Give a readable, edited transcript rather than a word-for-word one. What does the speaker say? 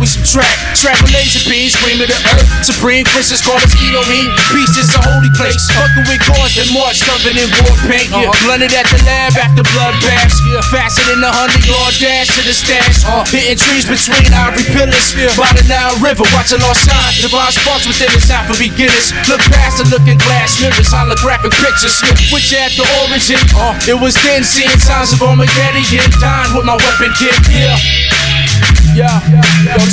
we subtract. Travel laser beams, cream of the earth. Supreme Christians call us Elohim. Peace is a holy place. Fucking with gods that march, covered in war paint. Blunted at the lab after blood baths. Faster than the 100-yard dash to the stash. Hitting trees between ivory pillars. By the Nile River, watch a lost shine. Divine sparks within the sound for beginners. Look past the looking glass mirrors, holographic pictures. Which at the origin, it was then seeing signs of Armageddon. Dying with my weapon kit. Yeah.